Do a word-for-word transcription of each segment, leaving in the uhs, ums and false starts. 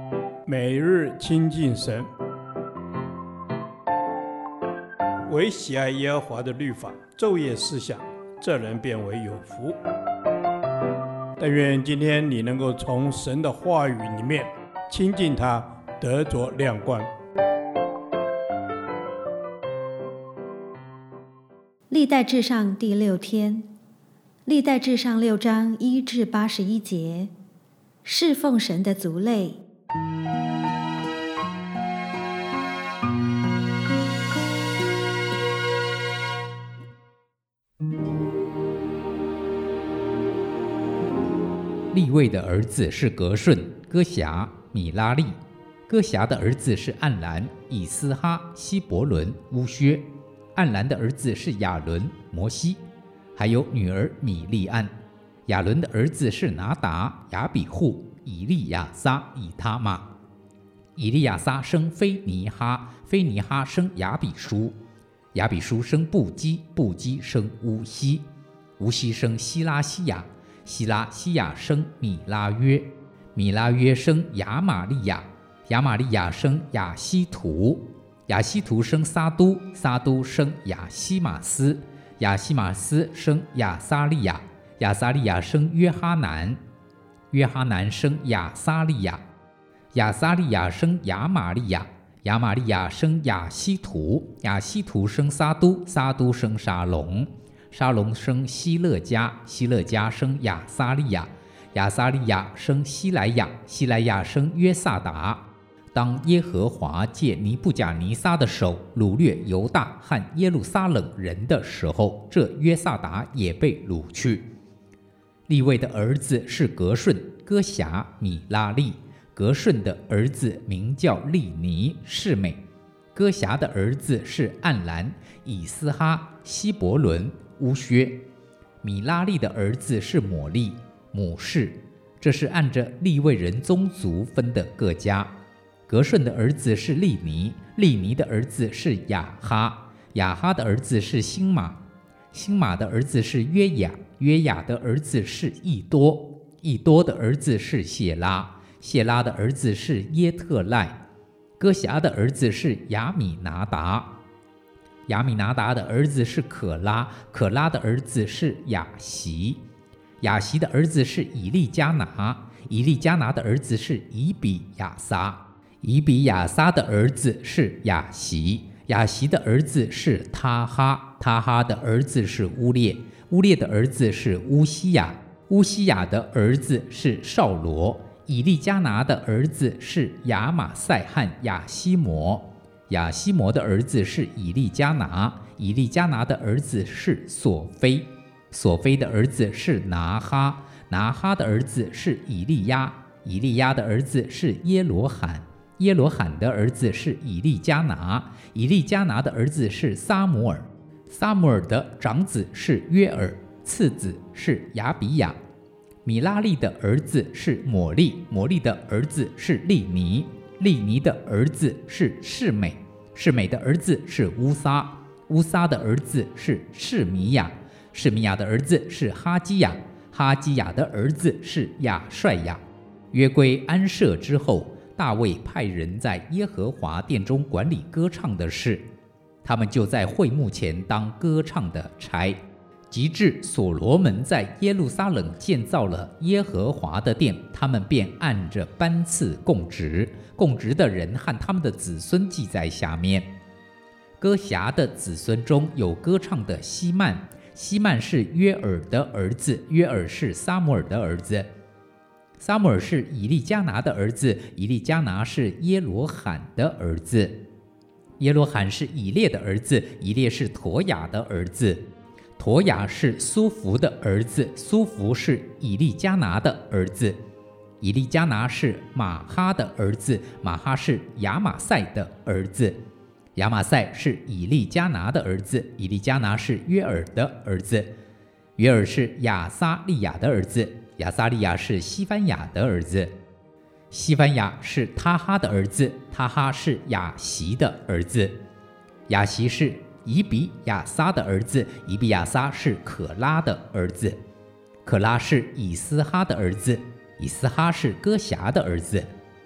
每日亲近神，唯喜爱耶和华的律法，昼夜思想，这人变为有福。但愿今天你能够从神的话语里面亲近他，得着亮光。 历代志上第六天，历代志上六章一至八十一节，侍奉神的族类。 利未的儿子是革顺、歌辖、米拉利；歌辖的儿子是暗兰、以斯哈、希伯伦、乌薛；暗兰的儿子是亚伦、摩西，还有女儿米利暗。亚伦的儿子是拿达、亚比户、以利亚撒、以他玛。以利亚撒生菲尼哈，菲尼哈生亚比书，亚比书生布基，布基生乌西，乌西生希拉西亚，希拉西亚生米拉约，米拉约生亚玛利亚，亚玛利亚生亚希图，亚希图生撒都，撒都生亚希马斯，亚希马斯生亚撒利亚，亚撒利亚生约哈南，约哈南生亚撒利亚，亚撒利亚生亚玛利亚，亚玛利亚生亚希图，亚希图生撒都，撒都生沙龙，沙龙生希勒家，希勒家生亚撒利亚，亚撒利亚生希莱亚，希莱亚生约萨达。当耶和华借尼布甲尼撒的手掳掠犹大和耶路撒冷人的时候，这约萨达也被掳去。利未的儿子是革顺、歌辖、米拉利。革顺的儿子名叫利尼，是美；歌辖的儿子是暗兰、以斯哈、希伯伦、乌薛。米拉利的儿子是抹利、母士，这是按着利未人宗族分的各家。革顺的儿子是利尼，利尼的儿子是亚哈，亚哈的儿子是辛马，辛马的儿子是约雅，约雅的儿子是益多，益多的儿子是谢拉，谢拉的儿子是耶特赖，歌辖的儿子是亚米拿达，亚米拿达的儿子是可拉，可拉的儿子是亚习，亚习的儿子是以利加拿，以利加拿的儿子是以比亚撒，以比亚撒的儿子是亚习，亚习的儿子是他哈，他哈的儿子是乌列，乌列的儿子是乌西雅，乌西雅的儿子是扫罗，以利加拿的儿子是亚玛赛和亚西摩，亚西摩的儿子是以利加拿，以利加拿的儿子是索菲，索菲的儿子是拿哈，拿哈的儿子是以利亚，以利亚的儿子是耶罗罕，耶罗罕的儿子是以利加拿，以利加拿的儿子是撒母耳，撒母耳的长子是约尔，次子是亚比亚。米拉利的儿子是抹利，抹利的儿子是利尼，利尼的儿子是示美，示美的儿子是乌撒，乌撒的儿子是示米亚，示米亚的儿子是哈基亚，哈基亚的儿子是亚帅亚。约归安设之后，大卫派人在耶和华殿中管理歌唱的事，他们就在会幕前当歌唱的差。及至所罗门在耶路撒冷建造了耶和华的殿，他们便按着班次供职，供职的人和他们的子孙记在下面。歌辖的子孙中有歌唱的希曼，希曼是约尔的儿子，约尔是撒母耳的儿子，撒母耳是以利加拿的儿子，以利加拿是耶罗罕的儿子，耶罗罕是以列的儿子，以列是陀雅的儿子，陀雅是苏弗的儿子，苏弗是以利加拿的儿子，以利加拿是马哈的儿子，马哈是亚玛赛的儿子，亚玛赛是以利加拿的儿子，以利加拿是约尔的儿子，约尔是亚撒利亚的儿子，亚撒利亚是西番雅的儿子，西番雅是他哈的儿子，他哈是亚习的儿子，亚习是以比亚撒的儿子，以比亚撒是可拉的儿子，可拉是以斯哈的儿子，以斯哈是歌辖的儿子，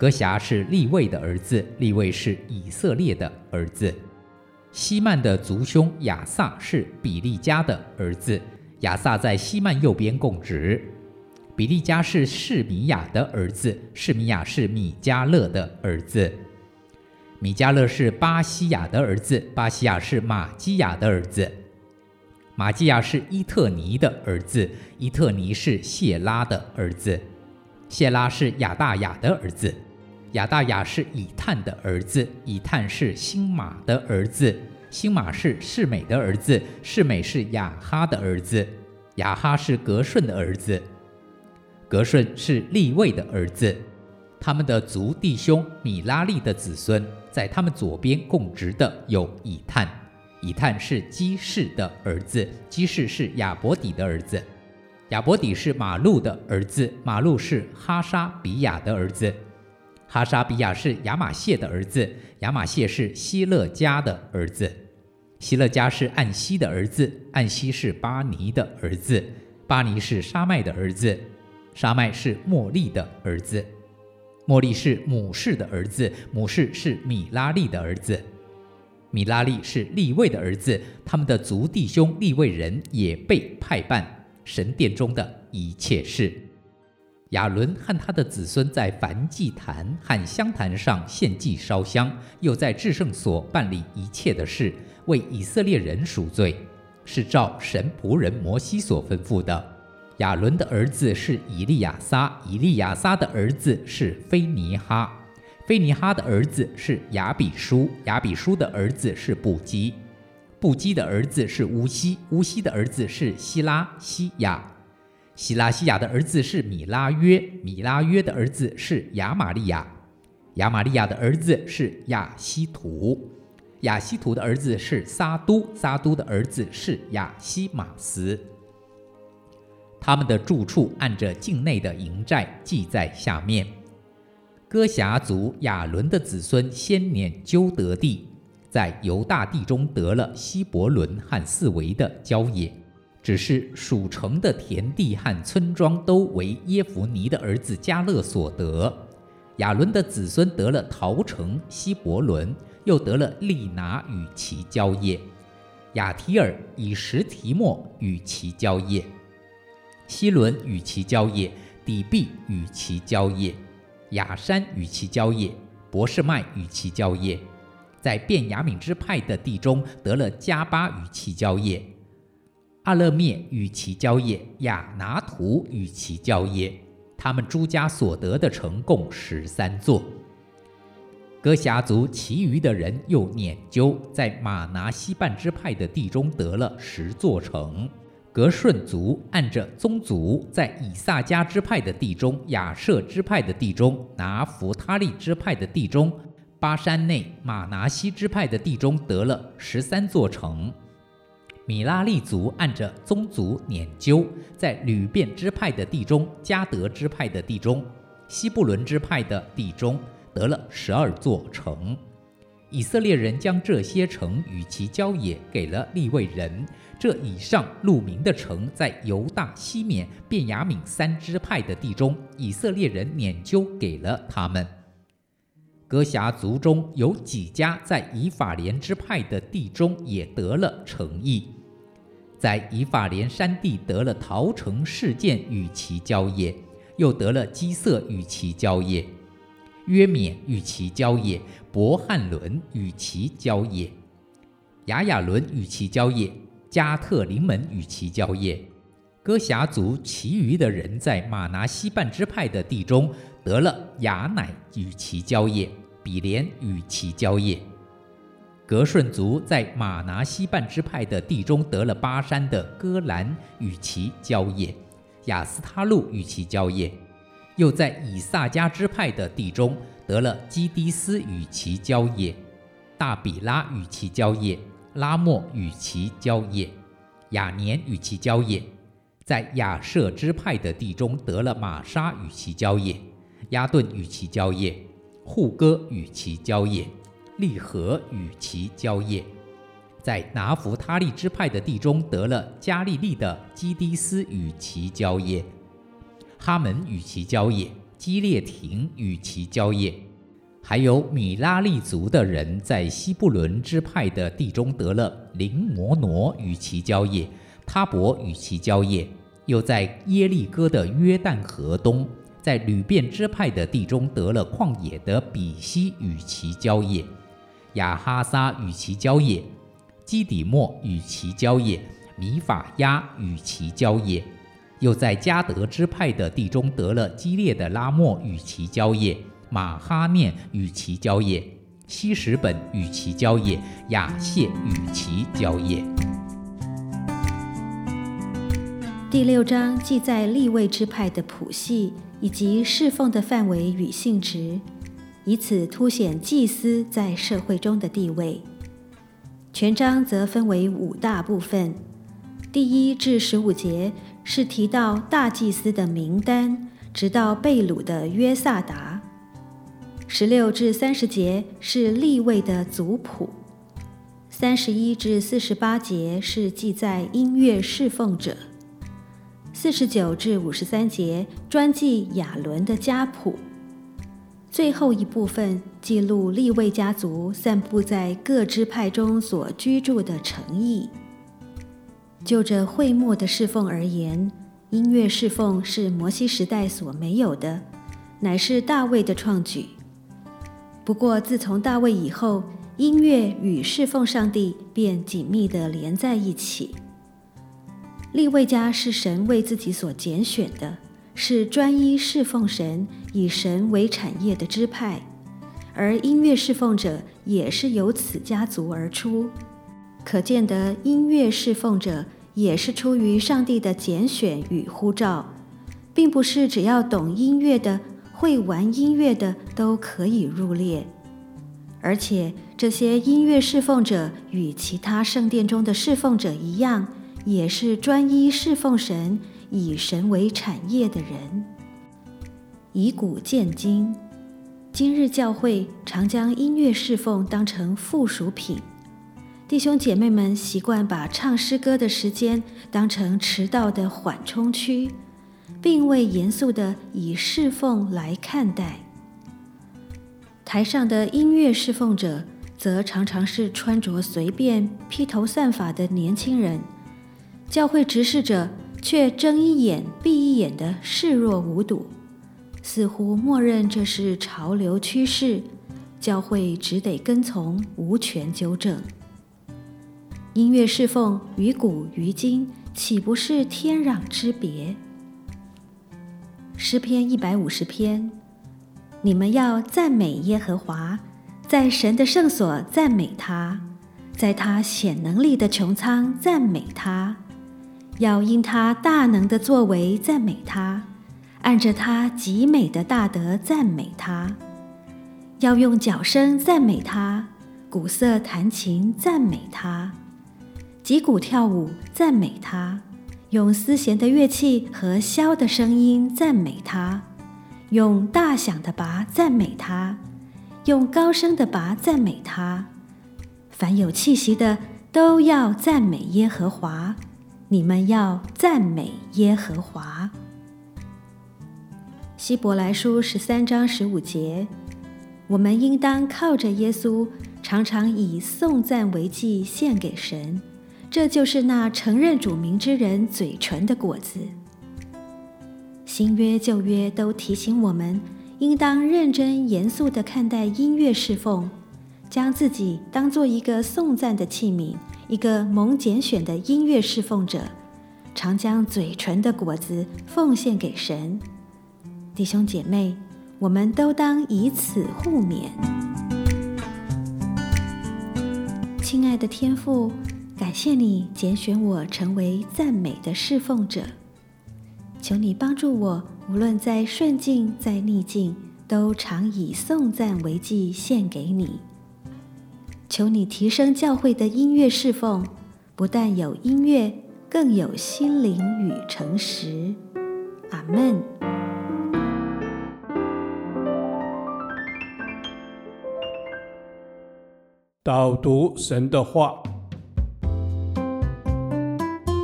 革辖是利未的儿子，利未是以色列的儿子。希曼的族兄亚萨是比利家的儿子，亚萨在希曼右边供职。比利家是示米亚的儿子，示米亚是米迦勒的儿子。米迦勒是巴西亚的儿子，巴西亚是马基亚的儿子。马基亚是伊特尼的儿子，伊特尼是谢拉的儿子。谢拉是亚大雅的儿子，亚大雅是以探的儿子，以探是辛马的儿子，辛马是示美的儿子，示美是亚哈的儿子，亚哈是革顺的儿子，革顺是利未的儿子。他们的族弟兄米拉利的子孙，在他们左边供职的有以探，以探是基士的儿子，基士是亚伯底的儿子，亚伯底是马路的儿子，马路是哈沙比亚的儿子，哈沙比亚是亚玛谢的儿子，亚玛谢是希勒家的儿子，希勒家是暗西的儿子，暗西是巴尼的儿子，巴尼是沙麦的儿子，沙麦是莫利的儿子，莫利是母士的儿子，母士是米拉利的儿子，米拉利是利未的儿子。他们的族弟兄利未人也被派办神殿中的一切事。亚伦和他的子孙在燔祭坛和香坛上献祭烧香，又在至圣所办理一切的事，为以色列人赎罪，是照神仆人摩西所吩咐的。亚伦的儿子是以利亚撒，以利亚撒的儿子是非尼哈，非尼哈的儿子是亚比书，亚比书的儿子是布基，布基的儿子是乌西，乌西的儿子是希拉西亚，希拉西亚的儿子是米拉约，米拉约的儿子是亚玛利亚，亚玛利亚的儿子是亚希图，亚希图的儿子是撒都，撒都的儿子是亚希马斯。他们的住处按着境内的营寨记在下面。哥辖族亚伦的子孙先年纠得地，在犹大地中得了希伯伦和四围的郊野，只是属城的田地和村庄都为耶孚尼的儿子迦勒所得。亚伦的子孙得了陶城、希伯伦，又得了利拿与其郊野，亚提尔、以实提莫与其郊野，希伦与其郊野，底壁与其郊野，雅山与其郊野，伯示麦与其郊野。在便雅悯支派的地中得了加巴与其郊野，阿勒灭与其郊野，亚拿图与其郊野。他们诸家所得的城共十三座。哥辖族其余的人又研究，在马拿西半支派的地中得了十座城。革顺族按着宗族，在以萨迦支派的地中、亚设支派的地中、拿弗他利支派的地中、巴山内马拿西支派的地中得了十三座城。米拉利族按着宗族研究，在吕便支派的地中、迦得支派的地中、西布伦支派的地中得了十二座城。以色列人将这些城与其郊野给了利未人。这以上录名的城在犹大、西缅、便雅悯三支派的地中，以色列人研究给了他们。哥辖族中有几家在以法莲支派的地中也得了城邑，在以法莲山地得了陶城事件与其郊野，又得了基色与其郊野，约缅与其郊野，伯汉伦与其郊野，雅雅伦与其郊野，加特临门与其郊野。哥辖族其余的人在马拿西半支派的地中得了雅乃与其郊野，比连与其郊野。革顺族在马拿西半支派的地中得了巴山的戈兰与其郊野，亚斯他路与其郊野。又在以萨迦支派的地中得了基迪斯与其郊野，大比拉与其郊野，拉莫与其郊野，雅年与其郊野。在亚设支派的地中得了玛莎与其郊野，亚顿与其郊野，户哥与其郊野，利和与其郊野。在拿弗他利支派的地中得了加利利的基迪斯与其郊野，哈门与其郊野， 基列亭与其交业。还有米拉利族的人在西布伦支派的地中得了林摩挪与其交业，他伯与其交业，又在耶利哥的约旦河东，在吕便支派的地中得了旷野的比西与其交业，亚哈撒与其交业，基底莫与其交业，米法亚与其交业，又在迦得支派的地中得了基列的拉莫与其交业，马哈念与其交业，希实本与其交业，亚谢与其交业。 第六章记载利未支派的谱系以及侍奉的范围与性质，以此凸显祭司在社会中的地位。全章则分为五大部分，第一至十五节是提到大祭司的名单，直到被掳的约萨达。十六至三十节是利未的族谱，三十一至四十八节是记载音乐侍奉者，四十九至五十三节专记亚伦的家谱，最后一部分记录利未家族散布在各支派中所居住的城邑。就着会幕的侍奉而言，音乐侍奉是摩西时代所没有的，乃是大卫的创举。不过自从大卫以后，音乐与侍奉上帝便紧密地连在一起。利未家是神为自己所拣选的，是专一侍奉神、以神为产业的支派，而音乐侍奉者也是由此家族而出。可见得音乐侍奉者也是出于上帝的拣选与呼召，并不是只要懂音乐的、会玩音乐的都可以入列。而且这些音乐侍奉者与其他圣殿中的侍奉者一样，也是专一侍奉神、以神为产业的人。以古鉴今，今日教会常将音乐侍奉当成附属品，弟兄姐妹们习惯把唱诗歌的时间当成迟到的缓冲区，并未严肃地以侍奉来看待。台上的音乐侍奉者则常常是穿着随便、披头散发的年轻人，教会执事者却睁一眼闭一眼的视若无睹，似乎默认这是潮流趋势，教会只得跟从，无权纠正。音乐侍奉于古于今，岂不是天壤之别？诗篇一百五十篇，你们要赞美耶和华，在神的圣所赞美他，在他显能力的穹苍赞美他，要因他大能的作为赞美他，按着他极美的大德赞美他，要用角声赞美他，鼓瑟弹琴赞美他，击鼓跳舞赞美他，用丝弦的乐器和箫的声音赞美他，用大响的钹赞美他，用高声的钹赞美他。凡有气息的都要赞美耶和华，你们要赞美耶和华。希伯来书十三章十五节，我们应当靠着耶稣，常常以颂赞为祭献给神，这就是那承认主名之人嘴唇的果子。新约旧约都提醒我们，应当认真严肃地看待音乐侍奉，将自己当作一个颂赞的器皿，一个蒙拣选的音乐侍奉者，常将嘴唇的果子奉献给神。弟兄姐妹，我们都当以此互勉。亲爱的天父，感谢你拣选我成为赞美的侍奉者，求你帮助我，无论在顺境在逆境，都常以颂赞为祭献给你。求你提升教会的音乐侍奉，不但有音乐，更有心灵与诚实。阿们。 导读神的话。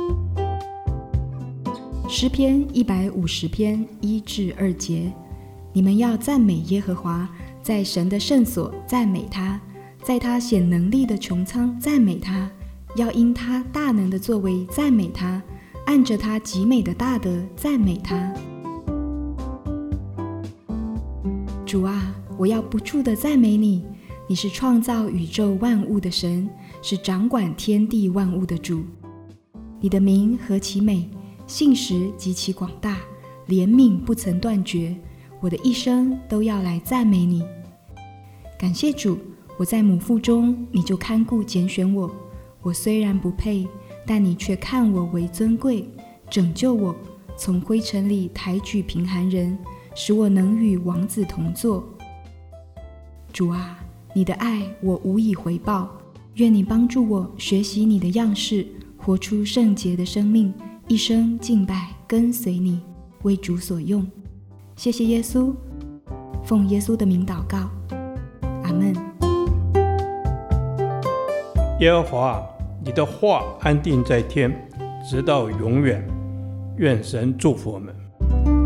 诗篇一百五十篇一至二节， 你们要赞美耶和华，在神的圣所赞美他，在他显能力的穹苍赞美他，要因他大能的作为赞美他，按着他极美的大德赞美他。主啊，我要不住地赞美你，你是创造宇宙万物的神，是掌管天地万物的主。你的名何其美，信实极其广大，怜悯不曾断绝，我的一生都要来赞美你。感谢主，我在母腹中你就看顾拣选我，我虽然不配，但你却看我为尊贵，拯救我，从灰尘里抬举贫寒人，使我能与王子同坐。主啊，你的爱我无以回报，愿你帮助我学习你的样式，活出圣洁的生命，一生敬拜跟随你，为主所用。谢谢耶稣，奉耶稣的名祷告，阿们。 耶和华，你的话安定在天，直到永远。愿神祝福我们。